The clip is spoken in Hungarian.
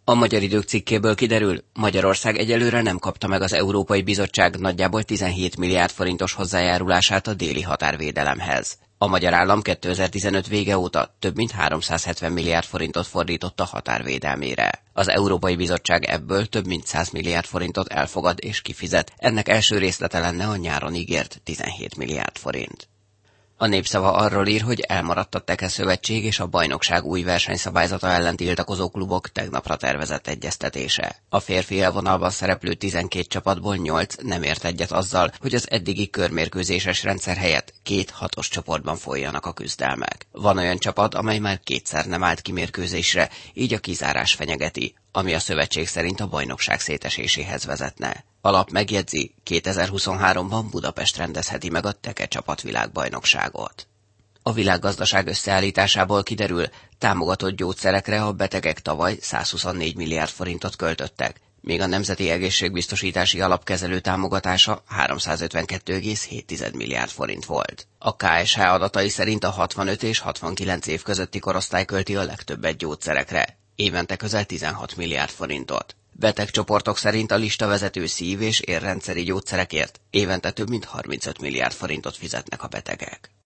A Magyar Idők cikkéből kiderül, Magyarország egyelőre nem kapta meg az Európai Bizottság nagyjából 17 milliárd forintos hozzájárulását a déli határvédelemhez. A magyar állam 2015 vége óta több mint 370 milliárd forintot fordított a határvédelmére. Az Európai Bizottság ebből több mint 100 milliárd forintot elfogad és kifizet, ennek első részlete lenne a nyáron ígért 17 milliárd forint. A Népszava arról ír, hogy elmaradt a Teke Szövetség és a bajnokság új versenyszabályzata ellen tiltakozó klubok tegnapra tervezett egyeztetése. A férfi élvonalban szereplő 12 csapatból 8 nem ért egyet azzal, hogy az eddigi körmérkőzéses rendszer helyett 2 hatos csoportban folyjanak a küzdelmek. Van olyan csapat, amely már kétszer nem állt ki mérkőzésre, így a kizárás fenyegeti, ami a szövetség szerint a bajnokság széteséséhez vezetne. A lap megjegyzi, 2023-ban Budapest rendezheti meg a Teke csapatvilágbajnokságot. A világgazdaság összeállításából kiderül, támogatott gyógyszerekre a betegek tavaly 124 milliárd forintot költöttek, míg a Nemzeti Egészségbiztosítási Alapkezelő támogatása 352,7 milliárd forint volt. A KSH adatai szerint a 65 és 69 év közötti korosztály költi a legtöbbet gyógyszerekre, évente közel 16 milliárd forintot. Betegcsoportok szerint a listavezető szív- és érrendszeri gyógyszerekért évente több mint 35 milliárd forintot fizetnek a betegek.